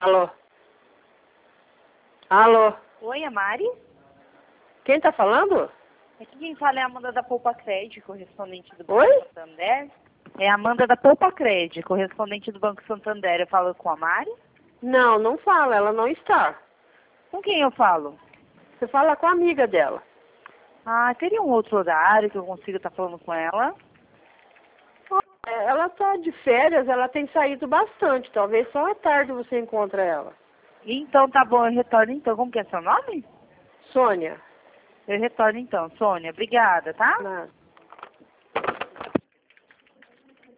Alô? Alô? Oi, é Mari? Quem tá falando? Aqui quem fala é a Amanda da Poupa Cred, correspondente do Banco Oi? Santander. É a Amanda da Poupa Cred, correspondente do Banco Santander. Eu falo com a Mari? Não, não fala, ela não está. Com quem eu falo? Você fala com a amiga dela. Ah, teria um outro horário que eu consiga estar falando com ela? Ela tá de férias, ela tem saído bastante. Talvez só à tarde você encontra ela. Então tá bom, eu retorno então. Como que é seu nome? Sônia. Eu retorno então, Sônia. Obrigada, tá? Nada.